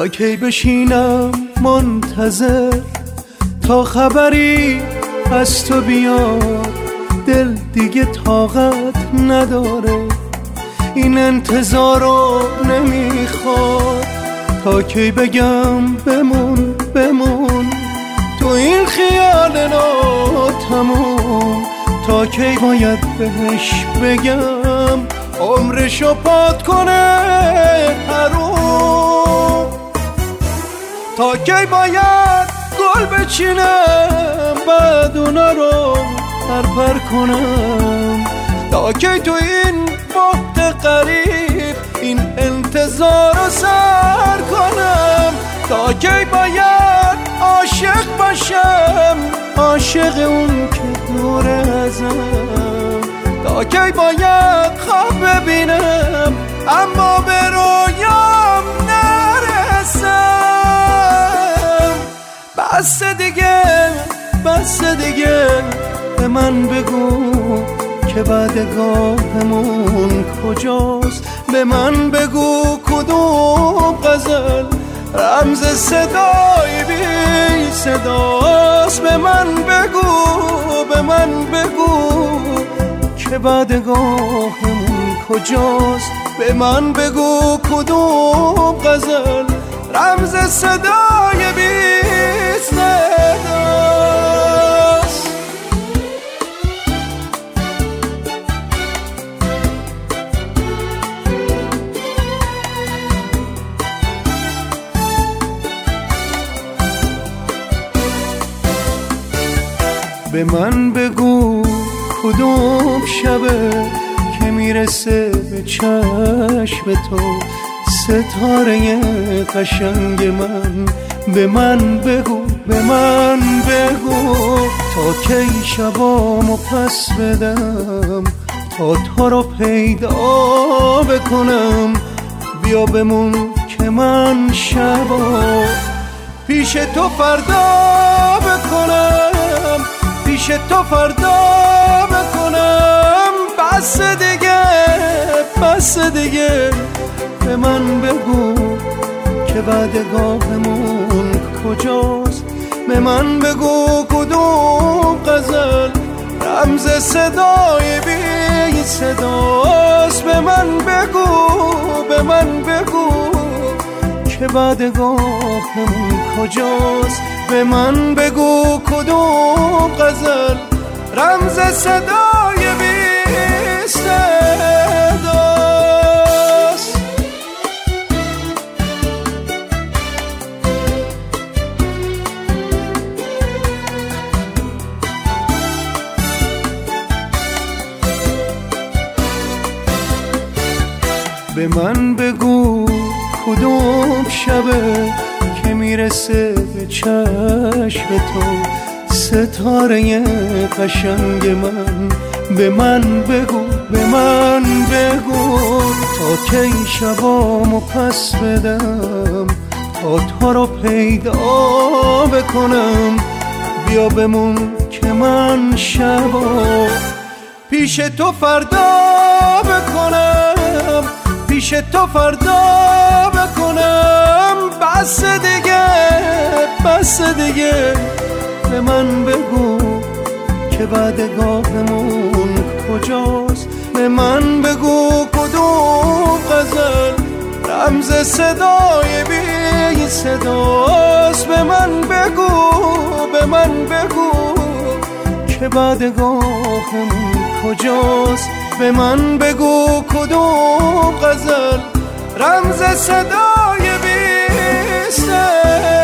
تا کی بشینم منتظر تا خبری از تو بیاد؟ دل دیگه طاقت نداره این انتظارو نمیخواد. تا کی بگم بمون بمون تو این خیال ناتموم؟ تا کی باید بهش بگم عمرشو پات کنه حروم؟ تا کی باید گل بچینم بعد اونا رو پرپر کنم؟ تا کی تو این بحت غریب این انتظار رو سر کنم؟ تا کی باید عاشق باشم عاشق اون که دور ازم؟ تا کی باید خواب ببینم اما به رویام نرسم؟ بس دیگه بس دیگه به من بگو که بعدگاهمون کجاست؟ به من بگو کدوم غزل رمز صدای بی صداست؟ به من بگو که بعدگاهمون کجاست؟ به من بگو کدوم غزل رمز صدای بی صداست؟ به من بگو کدوم شبه که میرسه به چشم تو ستاره قشنگ من؟ به من بگو تا کی شبامو پس بدم تا تو رو پیدا بکنم؟ بیا بمون که من شبا پیش تو فردا بکنم، پیش تو فردا بکنم. بس دیگه به من بگو که بعدگاهمون کجاست؟ به من بگو کدوم غزل رمز صدای بی صداست؟ به من بگو که بعدگاهمون کجاست؟ به من بگو کدوم غزل رمز صدای بی صداست؟ به من بگو کدوم شبه که میرسه به چشم تو ستاره قشنگ من؟ به من بگو تا کی شبامو پس بدم تا تو رو پیدا بکنم. بیا بمون که من شبا پیش تو فردا بکنم، پیش تو فردا بکنم. بس دیگه به من بگو که بعدگاهمون کجاست؟ به من بگو کدوم غزل رمز صدای بی صداست؟ به من بگو که بعدگاهمون کجاست؟ به من بگو کدوم غزل رمز صدای بی صداست؟